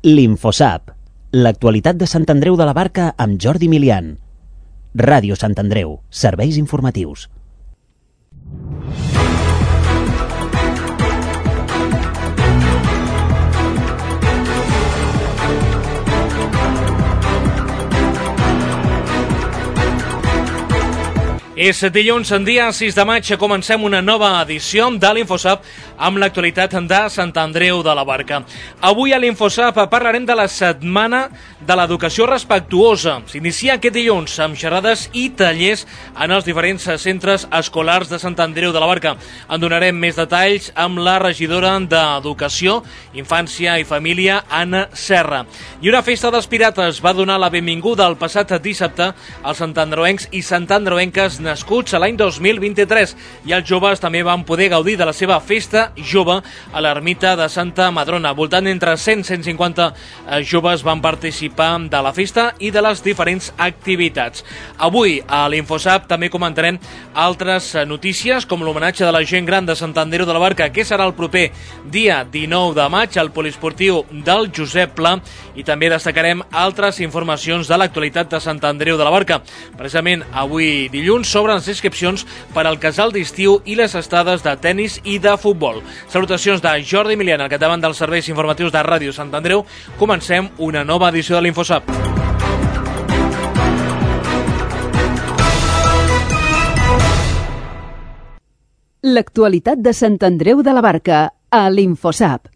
L'Infosap, l'actualitat de Sant Andreu de la Barca amb Jordi Milian. Ràdio Sant Andreu, serveis informatius. És dilluns, en dia 6 de maig, comencem una nova edició de l'Infosap amb l'actualitat de Sant Andreu de la Barca. Avui a l'Infosap parlarem de la Setmana de l'Educació Respectuosa. S'inicia aquest dilluns amb xerrades i tallers en els diferents centres escolars de Sant Andreu de la Barca. En donarem més detalls amb la regidora d'Educació, Infància i Família, Anna Serra. I una festa dels pirates va donar la benvinguda el passat dissabte als santandreuencs i santandreuenques nascuts a l'any 2023, i els joves també van poder gaudir de la seva festa jove a l'ermita de Santa Madrona. Voltant entre 100-150 joves van participar de la festa i de les diferents activitats. Avui a l'Infosap també comentarem altres notícies, com l'homenatge de la gent gran de Sant Andreu de la Barca, que serà el proper dia 19 de maig al poliesportiu del Josep Pla, i també destacarem altres informacions de l'actualitat de Sant Andreu de la Barca. Precisament avui dilluns sobre les inscripcions per al casal d'estiu i les estades de tennis i de futbol. Salutacions de Jordi Milian, al capdavant dels serveis informatius de Ràdio Sant Andreu. Comencem una nova edició de l'Infosap. L'actualitat de Sant Andreu de la Barca a l'Infosap.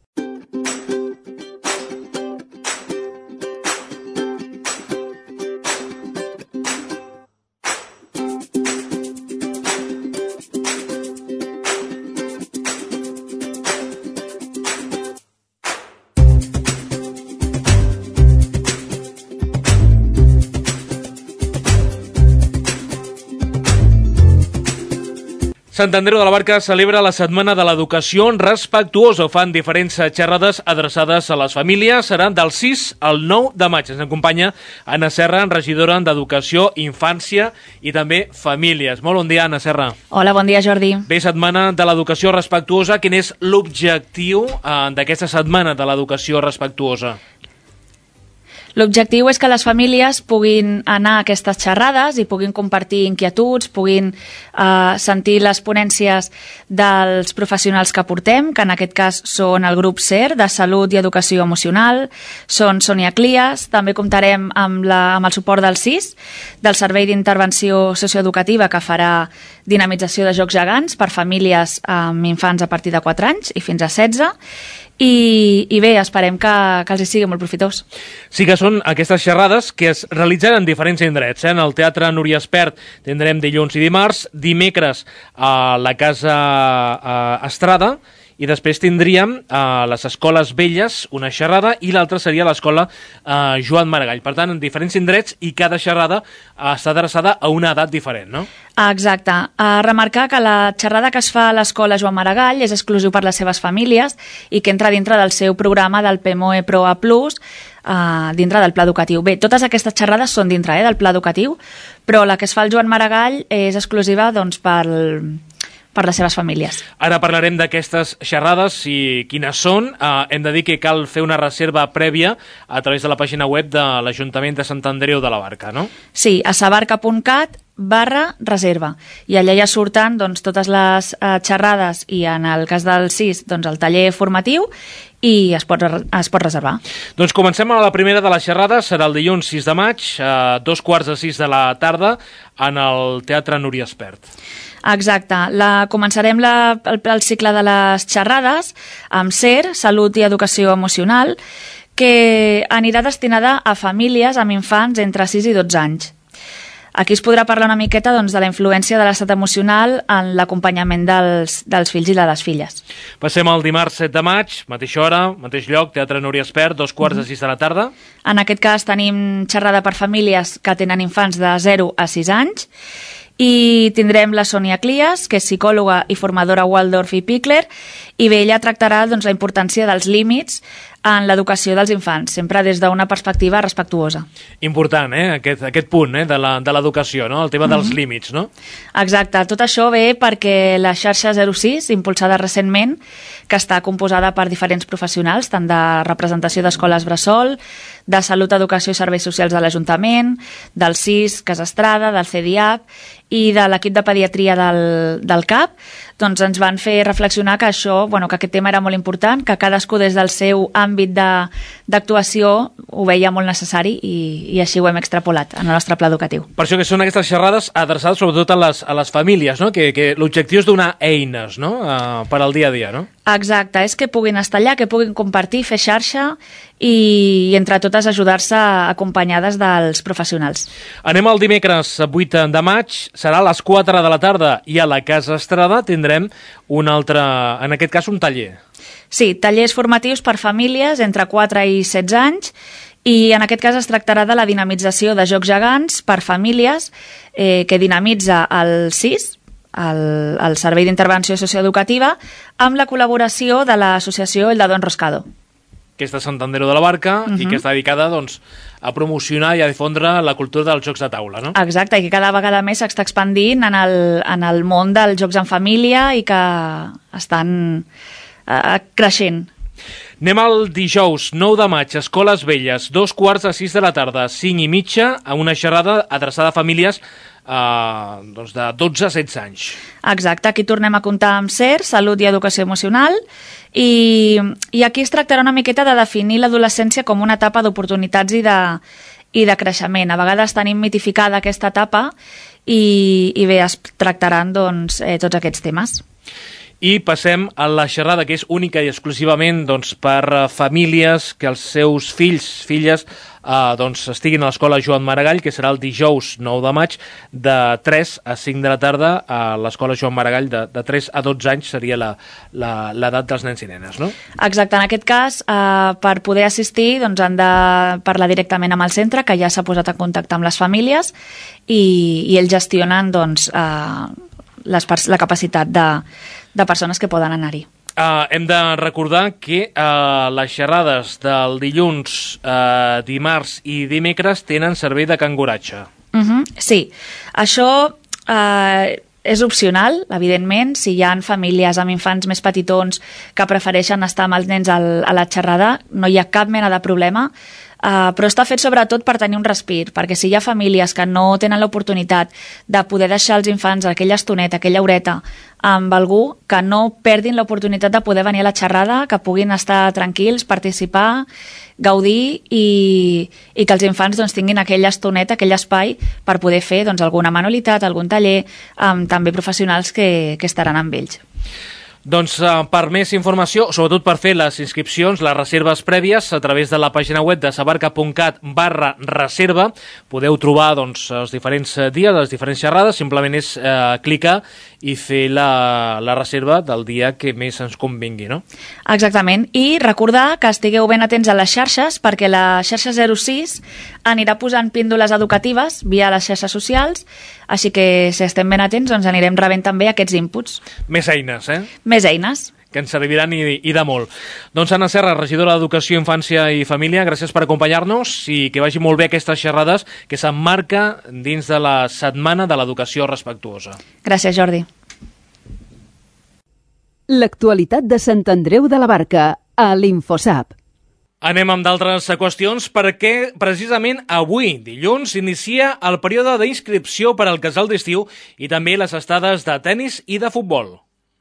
Sant Andreu de la Barca celebra la Setmana de l'Educació Respectuosa. Fan diferents xerrades adreçades a les famílies. Seran del 6 al 9 de maig. Ens acompanya Anna Serra, regidora d'Educació, Infància i també Famílies. Molt bon dia, Anna Serra. Hola, bon dia, Jordi. Bé, Setmana de l'Educació Respectuosa. Quin és l'objectiu d'aquesta Setmana de l'Educació Respectuosa? L'objectiu és que les famílies puguin anar a aquestes xerrades i puguin compartir inquietuds, puguin sentir les ponències dels professionals que portem, que en aquest cas són el grup SER, de Salut i Educació Emocional, són Sònia Clias, també comptarem amb el suport del CIS, del Servei d'Intervenció Socioeducativa, que farà dinamització de jocs gegants per famílies amb infants a partir de 4 anys i fins a 16, i bé, esperem que els hi sigui molt profitós. Sí que són aquestes xerrades que es realitzaran en diferents indrets. En el Teatre Núria Espert tindrem dilluns i dimarts, dimecres a la Casa Estrada, i després tindríem a les Escoles Velles una xerrada i l'altra seria l'Escola Joan Maragall. Per tant, en diferents indrets, i cada xerrada està adreçada a una edat diferent, no? Exacte. Remarcar que la xerrada que es fa a l'Escola Joan Maragall és exclusiu per les seves famílies i que entra dintre del seu programa del PMOE Pro A+, dintre del pla educatiu. Bé, totes aquestes xerrades són dintre del pla educatiu, però la que es fa al Joan Maragall és exclusiva doncs, per les seves famílies. Ara parlarem d'aquestes xerrades i quines són. Hem de dir que cal fer una reserva prèvia a través de la pàgina web de l'Ajuntament de Sant Andreu de la Barca, no? Sí, a sabarca.cat/reserva. I allà ja surten doncs, totes les xerrades i en el cas del CIS doncs, el taller formatiu i es pot reservar. Doncs comencem amb la primera de les xerrades. Serà el dilluns 6 de maig a 5:45 de la tarda en el Teatre Núria Espert. Exacte. Començarem el cicle de les xerrades amb SER, Salut i Educació Emocional, que anirà destinada a famílies amb infants entre 6 i 12 anys. Aquí es podrà parlar una miqueta doncs, de la influència de l'estat emocional en l'acompanyament dels fills i de les filles. Passem al dimarts 7 de maig, mateixa hora, mateix lloc, Teatre Núria Espert, 5:45 de la tarda. En aquest cas tenim xerrada per famílies que tenen infants de 0 a 6 anys, i tindrem la Sònia Clias, que és psicòloga i formadora Waldorf i Pickler, i bé, ella tractarà doncs, la importància dels límits en l'educació dels infants, sempre des d'una perspectiva respectuosa. Important, aquest punt de l'educació, no? El tema dels límits, no? Exacte, tot això ve perquè la xarxa 06, impulsada recentment, que està composada per diferents professionals, tant de representació d'escoles bressol, de Salut, Educació i Serveis Socials de l'Ajuntament, del CIS, Casa Estrada, del CEDIAP i de l'equip de pediatria del CAP, doncs ens van fer reflexionar que que aquest tema era molt important, que cadascú des del seu àmbit d'actuació ho veia molt necessari i així ho hem extrapolat en el nostre pla educatiu. Per això que són aquestes xerrades adreçades sobretot a les famílies, no? Que l'objectiu és donar eines, no? Per al dia a dia, no? Exacte, és que puguin estar allà, que puguin compartir, fer xarxa i entre totes ajudar-se acompanyades dels professionals. Anem al dimecres 8 de maig, serà a les 4 de la tarda i a la Casa Estrada tindrem un altre, en aquest cas un taller. Sí, tallers formatius per famílies entre 4 i 16 anys i en aquest cas es tractarà de la dinamització de jocs gegants per famílies que dinamitza el CIS, el Servei d'Intervenció Socioeducativa, amb la col·laboració de l'associació El Dado Enroscado. Que és de Sant Andreu de la Barca i que està dedicada a promocionar i a difondre la cultura dels jocs de taula, no? Exacte, i que cada vegada més s'està expandint en el món dels jocs en família i que estan creixent. Anem al dijous 9 de maig, Escoles Velles, 2:45 de la tarda, 5:30, a una xerrada adreçada a famílies de 12 a 16 anys. Exacte, aquí tornem a comptar amb SER, Salut i Educació Emocional, i aquí es tractarà una miqueta de definir l'adolescència com una etapa d'oportunitats i de creixement. A vegades tenim mitificada aquesta etapa i bé, es tractaran tots aquests temes. I passem a la xerrada, que és única i exclusivament per famílies que els seus filles estiguin a l'escola Joan Maragall, que serà el dijous 9 de maig de 3 a 5 de la tarda a l'escola Joan Maragall. De 3 a 12 anys seria l'edat dels nens i nenes, no? Exacte, en aquest cas, per poder assistir han de parlar directament amb el centre, que ja s'ha posat en contacte amb les famílies i ells gestionen la capacitat de persones que poden anar-hi. Hem de recordar que les xerrades del dilluns, dimarts i dimecres tenen servei de canguratge. Sí, això és opcional, evidentment. Si hi ha famílies amb infants més petitons que prefereixen estar amb els nens a la xerrada, no hi ha cap mena de problema. Però està fet sobretot per tenir un respir, perquè si hi ha famílies que no tenen l'oportunitat de poder deixar els infants aquella estoneta, aquella horeta amb algú, que no perdin l'oportunitat de poder venir a la xerrada, que puguin estar tranquils, participar, gaudir i que els infants tinguin aquella estoneta, aquell espai per poder fer alguna manualitat, algun taller amb també professionals que estaran amb ells. Doncs per més informació, sobretot per fer les inscripcions, les reserves prèvies, a través de la pàgina web de sabarca.cat/reserva, podeu trobar els diferents dies, les diferents xerrades, simplement és clicar i fer la reserva del dia que més ens convingui, no? Exactament, i recordar que estigueu ben atents a les xarxes, perquè la xarxa 06 anirà posant píndoles educatives via les xarxes socials, així que si estem ben atents anirem rebent també aquests inputs. Més eines, Més eines. Que ens serviran i de molt. Doncs Anna Serra, regidora d'Educació, Infància i Família, gràcies per acompanyar-nos i que vagi molt bé aquestes xerrades que s'emmarca dins de la Setmana de l'Educació Respectuosa. Gràcies, Jordi. L'actualitat de Sant Andreu de la Barca a l'Infosap. Anem amb d'altres qüestions perquè precisament avui, dilluns, s'inicia el període d'inscripció per al casal d'estiu i també les estades de tennis i de futbol.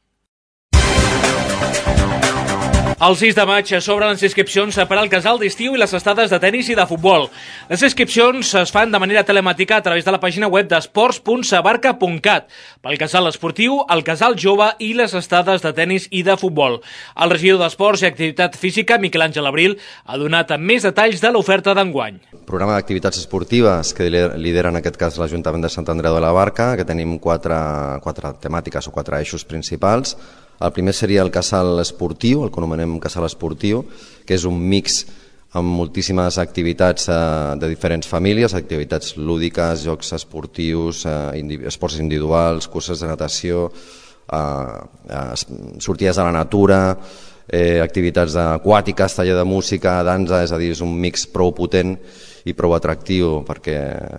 El 6 de maig s'obren les inscripcions per al casal d'estiu i les estades de tennis i de futbol. Les inscripcions es fan de manera telemàtica a través de la pàgina web d'esports.sabarca.cat pel casal esportiu, el casal jove i les estades de tennis i de futbol. El regidor d'Esports i Activitat Física, Miquel Àngel Abril, ha donat més detalls de l'oferta d'enguany. Programa d'activitats esportives que lidera en aquest cas l'Ajuntament de Sant Andreu de la Barca, que tenim quatre temàtiques o 4 eixos principals. El primer seria el casal esportiu, el que anomenem casal esportiu, que és un mix amb moltíssimes activitats de diferents famílies, activitats lúdiques, jocs esportius, esports individuals, curses de natació, sortides a la natura, activitats aquàtiques, taller de música, dansa, és a dir, és un mix prou potent i prou atractiu perquè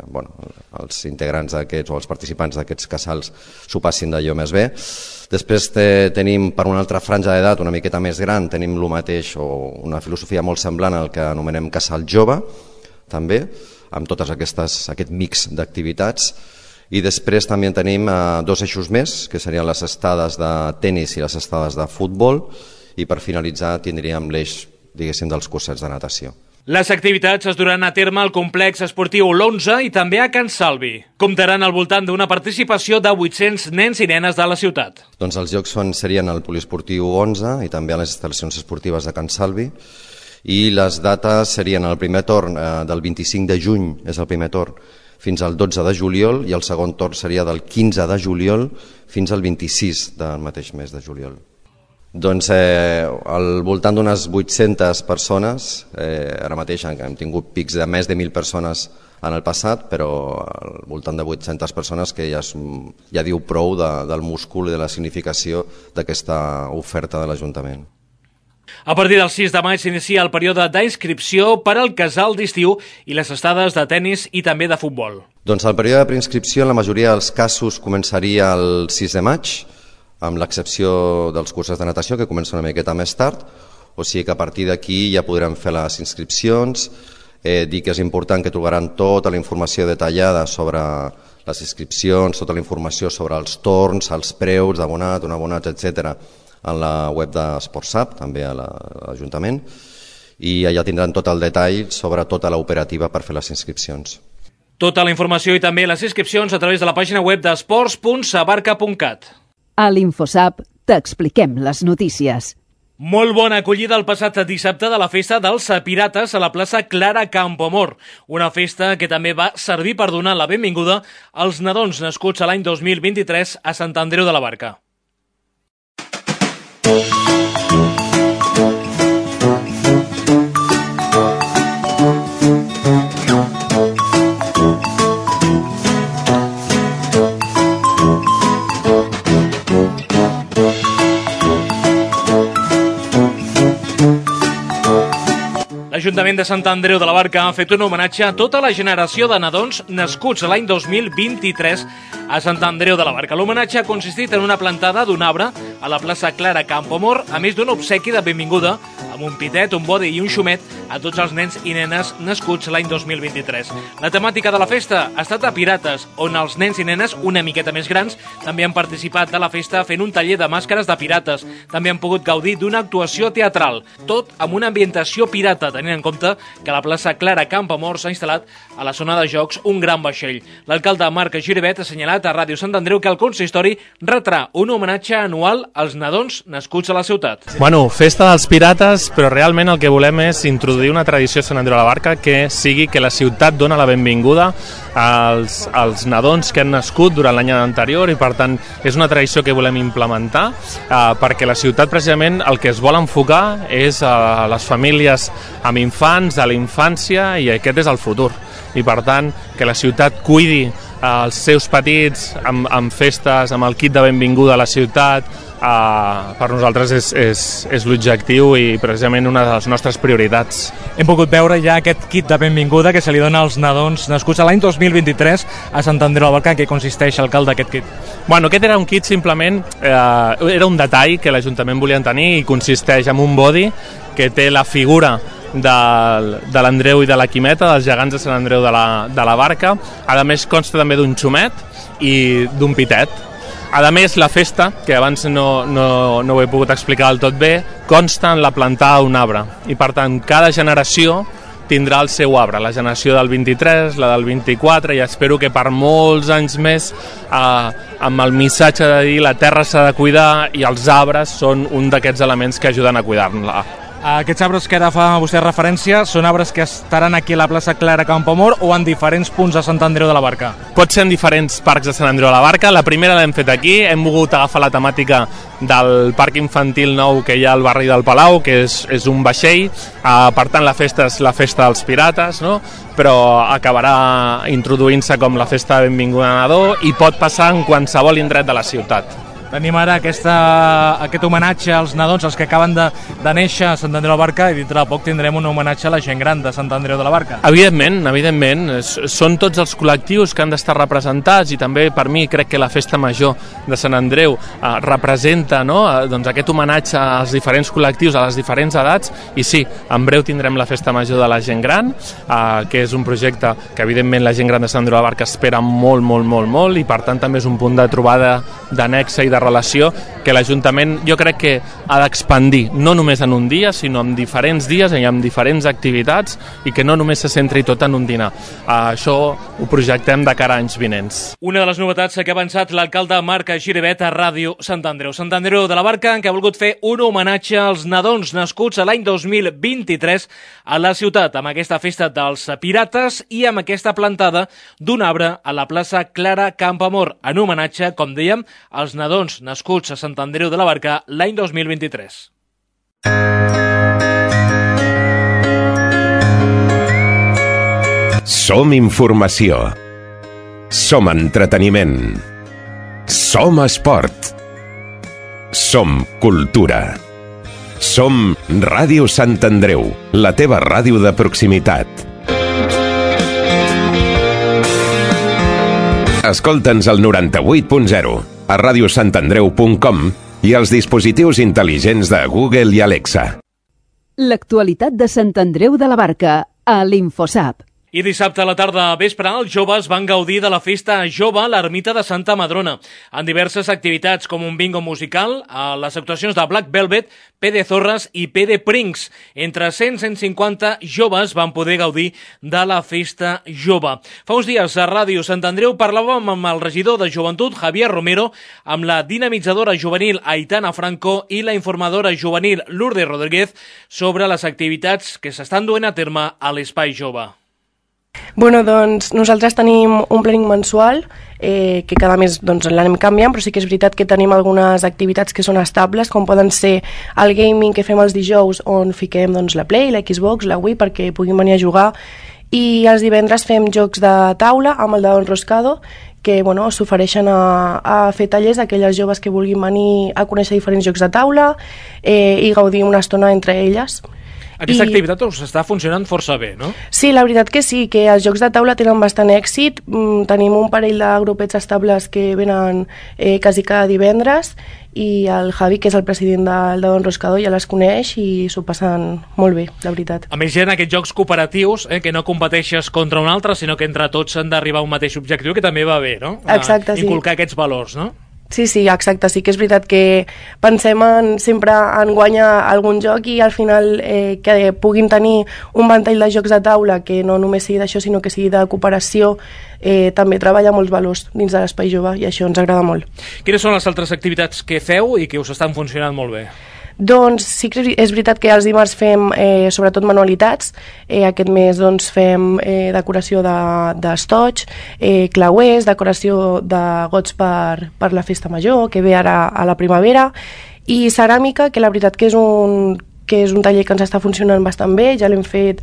els integrants d'aquests o els participants d'aquests casals s'ho passin d'allò més bé. Després tenim per una altra franja d'edat una miqueta més gran, tenim el mateix o una filosofia molt semblant al que anomenem casal jove, també, amb tots aquest mix d'activitats. I després també tenim dos eixos més, que serien les estades de tennis i les estades de futbol, i per finalitzar tindríem l'eix, diguéssim, dels cursets de natació. Les activitats es duran a terme al complex esportiu l'11 i també a Can Salvi. Comptaran al voltant d'una participació de 800 nens i nenes de la ciutat. Doncs els llocs serien al poliesportiu 11 i també a les instal·lacions esportives de Can Salvi, i les dates serien el primer torn del 25 de juny, és el primer torn, fins al 12 de juliol, i el segon torn seria del 15 de juliol fins al 26 del mateix mes de juliol. Doncs al voltant d'unes 800 persones, ara mateix hem tingut pics de més de 1.000 persones en el passat, però al voltant de 800 persones que ja diu prou del múscul i de la significació d'aquesta oferta de l'Ajuntament. A partir del 6 de maig s'inicia el període d'inscripció per al casal d'estiu i les estades de tennis i també de futbol. Doncs el període de preinscripció en la majoria dels casos començaria el 6 de maig, amb l'excepció dels cursos de natació, que comença una miqueta més tard, o sigui que a partir d'aquí ja podrem fer les inscripcions. Dir que és important que trobaran tota la informació detallada sobre les inscripcions, tota la informació sobre els torns, els preus d'abonat, no abonats, etc., en la web d'Esportsap, també a l'Ajuntament, i allà tindran tot el detall sobre tota l'operativa per fer les inscripcions. Tota la informació i també les inscripcions a través de la pàgina web d'esports.sabarca.cat. A l'InfoSap t'expliquem les notícies. Molt bona acollida el passat dissabte de la festa dels Pirates a la plaça Clara Campoamor, una festa que també va servir per donar la benvinguda als nadons nascuts a l'any 2023 a Sant Andreu de la Barca. L'Ajuntament de Sant Andreu de la Barca ha fet un homenatge a tota la generació de nadons nascuts l'any 2023 a Sant Andreu de la Barca. L'homenatge ha consistit en una plantada d'un arbre a la plaça Clara Campoamor, a més d'un obsequi de benvinguda amb un pitet, un bodi i un xumet a tots els nens i nenes nascuts l'any 2023. La temàtica de la festa ha estat a Pirates, on els nens i nenes una miqueta més grans també han participat de la festa fent un taller de màscares de pirates. També han pogut gaudir d'una actuació teatral, tot amb una ambientació pirata, tenint en compte que a la plaça Clara Campoamor s'ha instal·lat a la zona de jocs un gran vaixell. L'alcalde Marc Giribet ha assenyalat a Ràdio Sant Andreu que el consistori retrà un homenatge anual als nadons nascuts a la ciutat. Bueno, festa dels pirates, però realment el que volem és introduir una tradició a Sant Andreu de la Barca que sigui que la ciutat dona la benvinguda als nadons que han nascut durant l'any anterior, i per tant és una tradició que volem implementar perquè la ciutat precisament el que es vol enfocar és a les famílies amb infants, a la infància, i aquest és el futur. I per tant que la ciutat cuidi els seus petits amb festes, amb el kit de benvinguda a la ciutat, per nosaltres és l'objectiu i precisament una de les nostres prioritats. Hem pogut veure ja aquest kit de benvinguda que se li dona als nadons nascuts a l'any 2023 a Sant Andreu de la Barca. En què consisteix, alcalde, aquest kit? Bueno, aquest era un kit simplement, era un detall que l'Ajuntament volien tenir, i consisteix en un body que té la figura de l'Andreu i de la Quimeta, dels gegants de Sant Andreu de la Barca. A més, consta també d'un xumet i d'un pitet. A més, la festa, que abans no ho he pogut explicar del tot bé, consta en la plantada d'un arbre. I per tant, cada generació tindrà el seu arbre, la generació del 23, la del 24, i espero que per molts anys més, amb el missatge de dir la terra s'ha de cuidar i els arbres són un d'aquests elements que ajuden a cuidar-la. Aquests arbres que ara fa vostè referència són arbres que estaran aquí a la plaça Clara Campoamor o en diferents punts de Sant Andreu de la Barca? Pot ser en diferents parcs de Sant Andreu de la Barca. La primera l'hem fet aquí, hem volgut agafar la temàtica del parc infantil nou que hi ha al barri del Palau, que és un vaixell, per tant la festa és la festa dels pirates, no? Però acabarà introduint-se com la festa de benvinguda nadó i pot passar en qualsevol indret de la ciutat. tenim ara aquest homenatge als nadons, els que acaben de néixer a Sant Andreu de la Barca, i dintre de poc tindrem un homenatge a la gent gran de Sant Andreu de la Barca. Evidentment. Són tots els col·lectius que han d'estar representats, i també per mi crec que la Festa Major de Sant Andreu representa, no? Doncs aquest homenatge als diferents col·lectius, a les diferents edats, i sí, en breu tindrem la Festa Major de la gent gran, que és un projecte que evidentment la gent gran de Sant Andreu de la Barca espera molt, i per tant també és un punt de trobada, de nexe i de relació que l'Ajuntament jo crec que ha d'expandir, no només en un dia, sinó en diferents dies i amb diferents activitats, i que no només se centri tot en un dinar. Això ho projectem de cara a anys vinents. Una de les novetats que ha avançat l'alcalde Marc Giribet a Ràdio Sant Andreu. Sant Andreu de la Barca, que ha volgut fer un homenatge als nadons nascuts a l'any 2023 a la ciutat, amb aquesta festa dels pirates i amb aquesta plantada d'un arbre a la plaça Clara Campoamor, en homenatge, com dèiem, als nadons nascuts a Sant Andreu de la Barca l'any 2023. Som informació. Som entreteniment. Som esport. Som cultura. Som Ràdio Sant Andreu, la teva ràdio de proximitat. Escolta'ns al 98.0, a radiosantandreu.com i als dispositius intel·ligents de Google i Alexa. L'actualitat de Sant Andreu de la Barca, a l'Infosap. I dissabte a la tarda vespre, els joves van gaudir de la festa jove a l'ermita de Santa Madrona, en diverses activitats com un bingo musical, a les actuacions de Black Velvet, PD Zorras i PD Prinks. Entre 100-150 joves van poder gaudir de la festa jove. Fa uns dies a Ràdio Sant Andreu parlàvem amb el regidor de Joventut, Javier Romero, amb la dinamitzadora juvenil Aitana Franco i la informadora juvenil Lourdes Rodríguez sobre les activitats que s'estan duent a terme a l'Espai Jove. Bueno, doncs nosaltres tenim un planning mensual que cada mes l'anem canviant, però sí que és veritat que tenim algunes activitats que són estables, com poden ser el gaming que fem els dijous, on fiquem la Play, la Xbox, la Wii, perquè puguin venir a jugar, i els divendres fem jocs de taula amb el de Don Roscado, que s'ofereixen a fer tallers d'aquelles joves que vulguin venir a conèixer diferents jocs de taula i gaudir una estona entre elles. Aquesta activitat us està funcionant força bé, no? Sí, la veritat que sí, que els jocs de taula tenen bastant èxit. Tenim un parell de grupets estables que venen quasi cada divendres, i el Javi, que és el president de Don Roscado, ja les coneix i s'ho passen molt bé, la veritat. A més, hi ha aquests jocs cooperatius, que no competeixes contra un altre, sinó que entre tots han d'arribar a un mateix objectiu, que també va bé, no? Exacte, sí. Inculcar aquests valors, no? Sí, exacte, sí que és veritat que pensem sempre en guanyar algun joc, i al final que puguin tenir un ventall de jocs de taula que no només sigui d'això, sinó que sigui de cooperació, també treballa molts valors dins de l'Espai Jove, i això ens agrada molt. Quines són les altres activitats que feu i que us estan funcionant molt bé? Doncs sí que és veritat que els dimarts fem sobretot manualitats. Aquest mes fem decoració d'estoig, clauers, decoració de gots per la festa major, que ve ara a la primavera, i ceràmica, que la veritat que és un taller que ens està funcionant bastant bé. Ja l'hem fet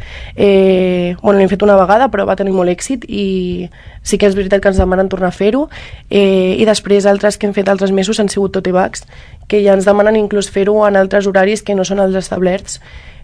una vegada, però va tenir molt èxit, i sí que és veritat que ens demanen tornar a fer-ho. I després altres que hem fet altres mesos han sigut tote bags, que ja ens demanen inclús fer-ho en altres horaris que no són els establerts,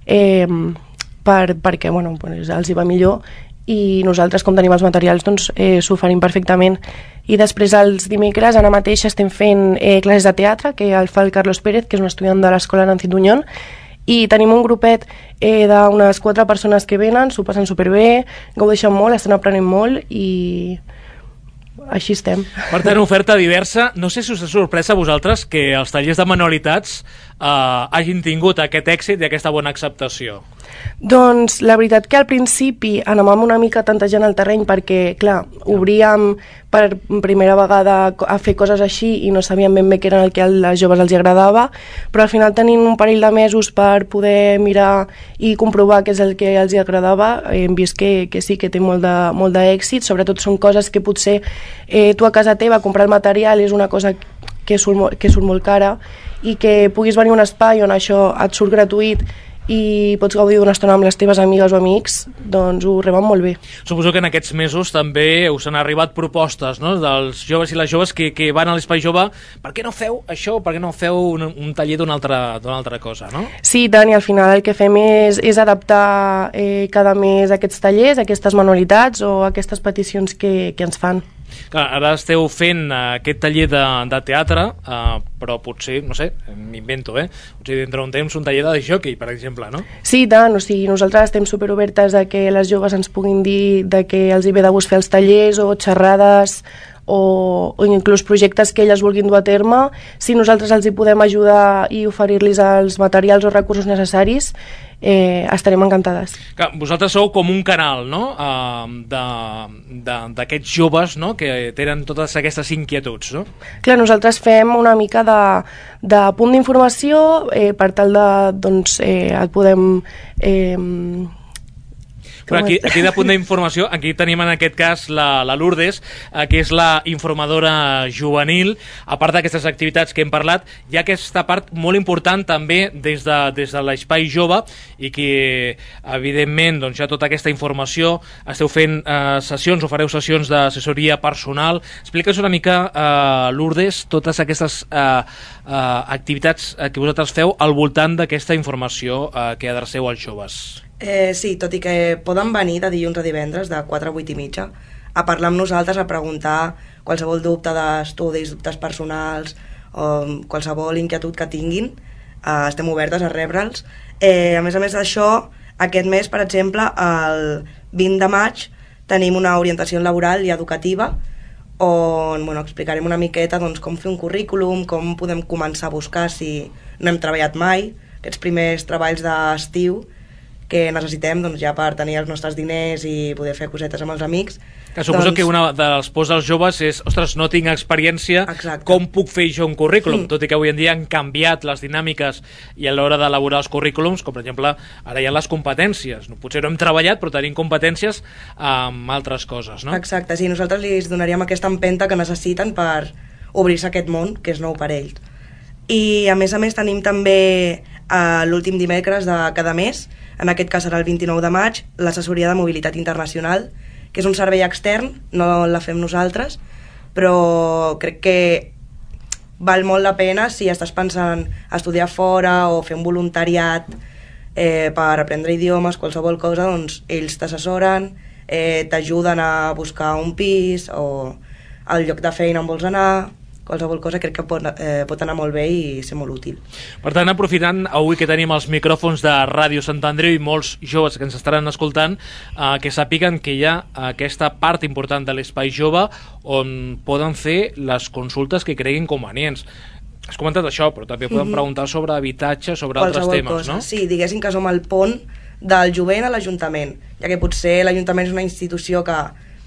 perquè els hi va millor, i nosaltres, com tenim els materials, s'ho oferim perfectament. I després els dimecres, ara mateix, estem fent classes de teatre, que el fa el Carlos Pérez, que és un estudiant de l'Escola Nancy Tuñón, i tenim un grupet d'unes 4 persones que venen, s'ho passen superbé, gaudeixen molt, estan aprenent molt, i així estem. Per tant, oferta diversa. No sé si us ha sorprès a vosaltres que els tallers de manualitats hagin tingut aquest èxit i aquesta bona acceptació. Doncs la veritat que al principi anàvem una mica tantejant el terreny, perquè, clar, obríem per primera vegada a fer coses així i no sabíem ben bé què era el que als joves els agradava, però al final tenint un parell de mesos per poder mirar i comprovar què és el que els agradava, hem vist que sí, que té molt d'èxit. Sobretot són coses que potser tu a casa teva comprar el material és una cosa que surt molt cara, i que puguis venir a un espai on això et surt gratuït i pots gaudir d'una estona amb les teves amigues o amics, doncs ho reben molt bé. Suposo que en aquests mesos també us han arribat propostes, no?, dels joves i les joves que van a l'Espai Jove. Per què no feu això? Per què no feu un taller d'una altra cosa, no? Sí, tant, i al final el que fem és adaptar cada mes aquests tallers, aquestes manualitats o aquestes peticions que ens fan. Clar, ara esteu fent aquest taller de teatre, però potser, no sé, m'invento, potser dintre d'un temps un taller de jockey, per exemple, no? Sí, tant, o sigui, nosaltres estem superobertes a que les joves ens puguin dir de que els hi ve de gust fer els tallers o xerrades o inclús projectes que elles vulguin dur a terme. Si nosaltres els hi podem ajudar i oferir-los els materials o recursos necessaris, estarem encantades. Clar, vosaltres sou com un canal, no?, d'aquests joves, no?, que tenen totes aquestes inquietuds, no? Clar, nosaltres fem una mica de punt d'informació per tal de, doncs, et podem... Però aquí de punt d'informació, aquí tenim en aquest cas la Lourdes, que és la informadora juvenil. A part d'aquestes activitats que hem parlat, hi ha aquesta part molt important també des de l'Espai Jove i que, evidentment, doncs, hi ha tota aquesta informació. Esteu fent sessions o fareu sessions d'assessoria personal. Explica'ns una mica, Lourdes, totes aquestes activitats que vosaltres feu al voltant d'aquesta informació que adreceu als joves. Sí, tot i que poden venir de dilluns a divendres de 4 a 8 i mitja a parlar amb nosaltres, a preguntar qualsevol dubte d'estudis, dubtes personals o qualsevol inquietud que tinguin, estem obertes a rebre'ls. A més d'això, aquest mes, per exemple, el 20 de maig tenim una orientació laboral i educativa on explicarem una miqueta com fer un currículum, com podem començar a buscar si no hem treballat mai, aquests primers treballs d'estiu que necessitem ja per tenir els nostres diners i poder fer cosetes amb els amics. Que suposo que una de les pors dels joves és, ostres, no tinc experiència, com puc fer jo un currículum? Tot i que avui en dia han canviat les dinàmiques i a l'hora d'elaborar els currículums, com per exemple, ara hi ha les competències. Potser no hem treballat, però tenim competències amb altres coses, no? Exacte, sí, nosaltres li donaríem aquesta empenta que necessiten per obrir-se aquest món, que és nou per ells. I a més tenim també l'últim dimecres de cada mes, en aquest cas serà el 29 de maig, l'assessoria de mobilitat internacional, que és un servei extern, no la fem nosaltres, però crec que val molt la pena si estàs pensant estudiar fora o fer un voluntariat per aprendre idiomes, qualsevol cosa, doncs ells t'assessoren, t'ajuden a buscar un pis o al lloc de feina on vols anar. Qualsevol cosa crec que pot anar molt bé i ser molt útil. Per tant, aprofitant avui que tenim els micròfons de Ràdio Sant Andreu i molts joves que ens estaran escoltant, que sàpiguen que hi ha aquesta part important de l'Espai Jove on poden fer les consultes que creguin convenients. Has comentat això, però també poden preguntar sobre habitatge, sobre altres temes, no? Sí, diguéssim que som el pont del jovent a l'Ajuntament, ja que potser l'Ajuntament és una institució que...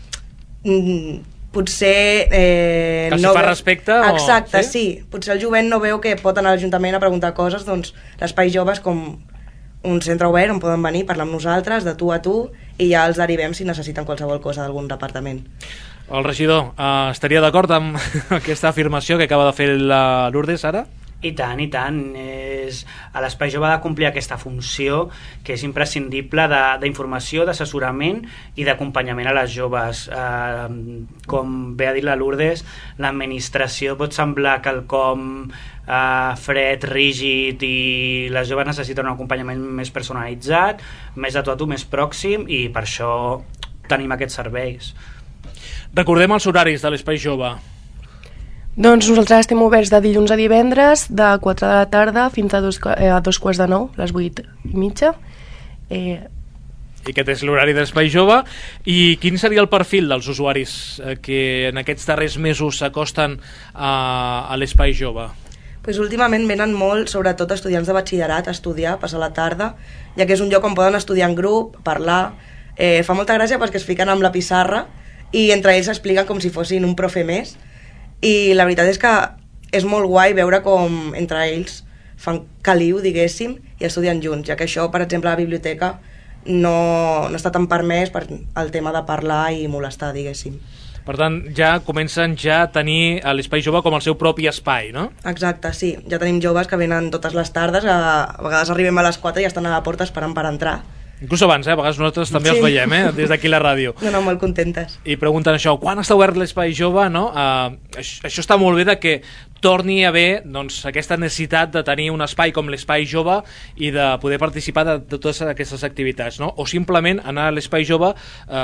potser... que si fa respecte o... Exacte, sí. Potser el jovent no veu que pot anar a l'Ajuntament a preguntar coses, doncs l'Espai Jove és com un centre obert on poden venir, parlar amb nosaltres, de tu a tu, i ja els derivem si necessiten qualsevol cosa d'algun departament. El regidor estaria d'acord amb aquesta afirmació que acaba de fer la Lourdes ara? I tant, i tant. L'Espai Jove ha de complir aquesta funció que és imprescindible d'informació, d'assessorament i d'acompanyament a les joves. Com bé ha dit la Lourdes, l'administració pot semblar quelcom fred, rígid, i les joves necessiten un acompanyament més personalitzat, més a tu, més pròxim, i per això tenim aquests serveis. Recordem els horaris de l'Espai Jove. Doncs nosaltres estem oberts de dilluns a divendres, de 4 de la tarda fins a 2:45, les 8:30. I aquest és l'horari d'Espai Jove. I quin seria el perfil dels usuaris que en aquests darrers mesos s'acosten a l'Espai Jove? Pues últimament venen molt, sobretot estudiants de batxillerat, a estudiar, a passar la tarda, ja que és un lloc on poden estudiar en grup, parlar. Fa molta gràcia perquè es fiquen amb la pissarra i entre ells s'expliquen com si fossin un profe més. I la veritat és que és molt guai veure com entre ells fan caliu, diguéssim, i estudien junts, ja que això, per exemple, a la biblioteca no està tan permès per el tema de parlar i molestar, diguéssim. Per tant, ja comencen a tenir l'Espai Jove com el seu propi espai, no? Exacte, sí. Ja tenim joves que venen totes les tardes, a vegades arribem a les 4 i ja estan a la porta esperant per entrar. Inclús abans, a vegades nosaltres també els veiem, des d'aquí la ràdio. No, molt contentes. I pregunten això, quan està obert l'Espai Jove, no? Això està molt bé de que torni a haver aquesta necessitat de tenir un espai com l'Espai Jove i de poder participar de totes aquestes activitats, no? O simplement anar a l'Espai Jove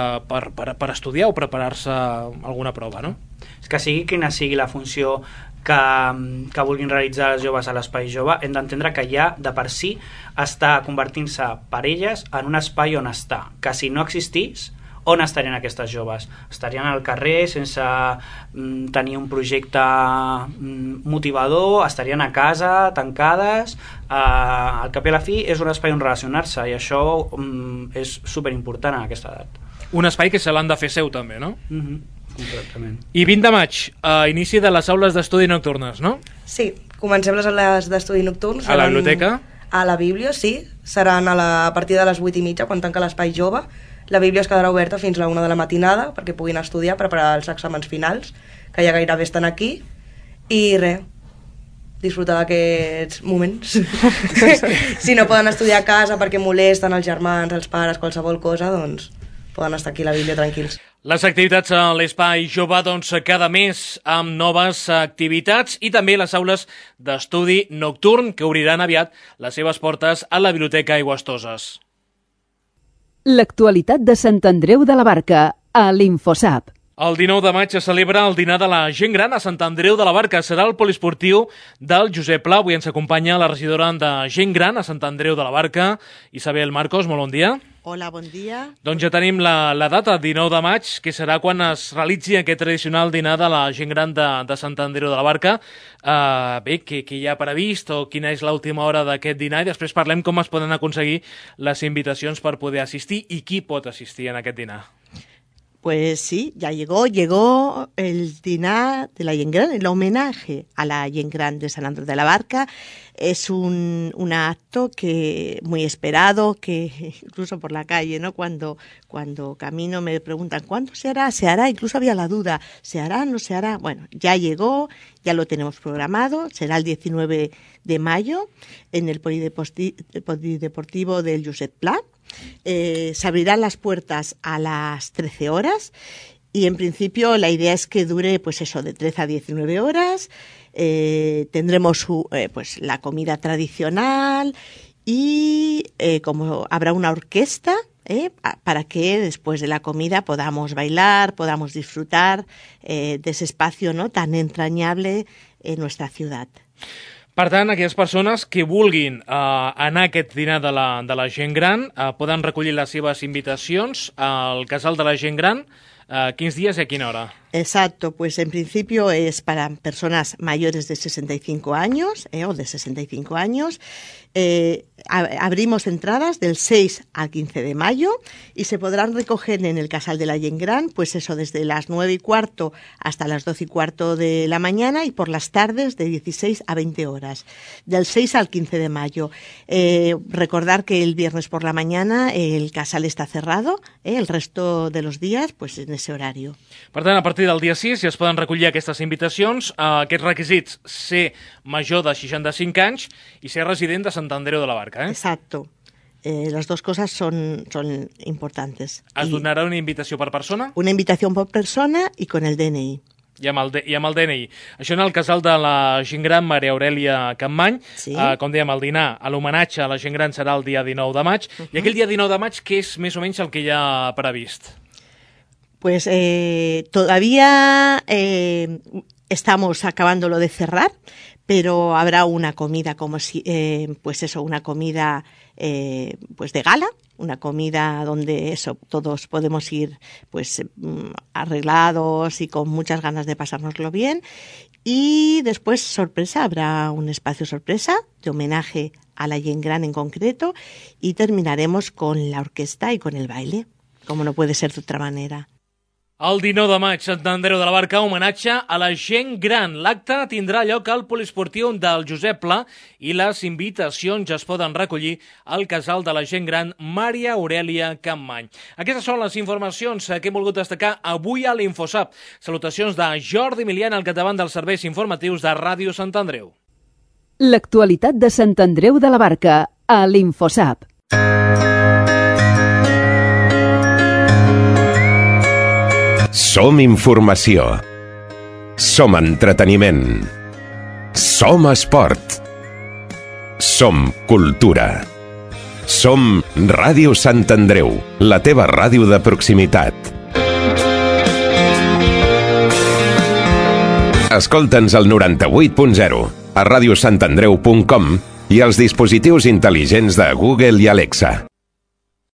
per estudiar o preparar-se alguna prova, no? És que sigui quina sigui la funció que vulguin realitzar els joves a l'Espai Jove, hem d'entendre que ja de per si està convertint-se per elles en un espai on està, que si no existís, on estarien aquestes joves? Estarien al carrer sense tenir un projecte motivador, estarien a casa, tancades, al cap i a la fi és un espai on relacionar-se i això és superimportant a aquesta edat. Un espai que se l'han de fer seu també, no? Completament. I 20 de maig, inici de les aules d'estudi nocturnes, no? Sí, comencem les aules d'estudi nocturns. A la biblioteca? A la Bíblia, sí. Seran a partir de les 8:30, quan tanca l'Espai Jove. La Bíblia es quedarà oberta fins a la 1 de la matinada perquè puguin estudiar, preparar els exàmens finals, que ja gairebé estan aquí. I res, disfrutar d'aquests moments. Si no poden estudiar a casa perquè molesten els germans, els pares, qualsevol cosa, doncs poden estar aquí a la Bíblia tranquils. Les activitats a l'Espai Jove, cada mes amb noves activitats i també les aules d'estudi nocturn que obriran aviat les seves portes a la Biblioteca Aigüestoses. L'actualitat de Sant Andreu de la Barca, a l'Infosap. El 19 de maig se celebra el dinar de la gent gran a Sant Andreu de la Barca. Serà el poliesportiu del Josep Pla. Avui ens acompanya la regidora de gent gran a Sant Andreu de la Barca, Isabel Marcos. Molt bon dia. Hola, bon dia. Doncs ja tenim la data, 19 de maig, que serà quan es realitzi aquest tradicional dinar de la gent gran de Sant Andreu de la Barca. Bé, què hi ha previst o quina és l'última hora d'aquest dinar i després parlem com es poden aconseguir les invitacions per poder assistir i qui pot assistir en aquest dinar. Pues sí, ya llegó el dinar de la gent gran, el homenaje a la gent gran de Sant Andreu de la Barca. Es un acto que muy esperado, que incluso por la calle, ¿no? Cuando camino me preguntan ¿cuándo se hará? ¿Se hará? Incluso había la duda, ¿se hará? ¿No se hará? Bueno, ya llegó, ya lo tenemos programado, será el 19 de mayo en el Polideportivo del Josep Pla. Se abrirán las puertas a las 13 horas y en principio la idea es que dure pues eso, de 13 a 19 horas. Tendremos pues la comida tradicional y como habrá una orquesta para que después de la comida podamos bailar, podamos disfrutar de ese espacio, ¿no?, tan entrañable en nuestra ciudad. Per tant, aquelles persones que vulguin anar a aquest dinar de la gent gran poden recollir les seves invitacions al Casal de la Gent Gran. ¿Quins días y a quina hora? Exacto, pues en principio es para personas mayores de 65 años o de 65 años. Abrimos entradas del 6 al 15 de mayo y se podrán recoger en el Casal de la Gent Gran, pues eso, desde las 9:15 hasta las 12:15 de la mañana y por las tardes de 16 a 20 horas, del 6 al 15 de mayo. Recordar que el viernes por la mañana el Casal está cerrado, el resto de los días pues en ese horario. Per tant, a partir del dia 6 ja es poden recollir aquestes invitacions. Aquests requisits: ser major de 65 anys i ser resident de Sant Andreu de la Barca. Exacto. Las dos cosas son importantes. Es donarà una invitació per persona? Una invitación por persona y con el DNI. I amb el DNI. Això en el Casal de la Gent Gran Maria Aurèlia Campmany. Sí. Com dèiem, el dinar, l'homenatge a la gent gran serà el dia 19 de maig. I aquell dia 19 de maig, què és més o menys el que hi ha previst? Pues todavía estamos acabándolo de cerrar, pero habrá una comida como si, pues eso, una comida pues de gala, una comida donde eso todos podemos ir pues arreglados y con muchas ganas de pasárnoslo bien. Y después sorpresa, habrá un espacio sorpresa de homenaje a la gent gran en concreto y terminaremos con la orquesta y con el baile, como no puede ser de otra manera. El 19 de maig, Sant Andreu de la Barca, homenatge a la gent gran. L'acte tindrà lloc al poliesportiu del Josep Pla i les invitacions ja es poden recollir al casal de la gent gran Maria Aurelia Campmany. Aquestes són les informacions que hem volgut destacar avui a l'Infosap. Salutacions de Jordi Milian al capdavant dels serveis informatius de Ràdio Sant Andreu. L'actualitat de Sant Andreu de la Barca a l'Infosap. Som informació. Som entreteniment. Som esport. Som cultura. Som Ràdio Sant Andreu, la teva ràdio de proximitat. Escolta'ns al 98.0, a radiosantandreu.com i als dispositius intel·ligents de Google i Alexa.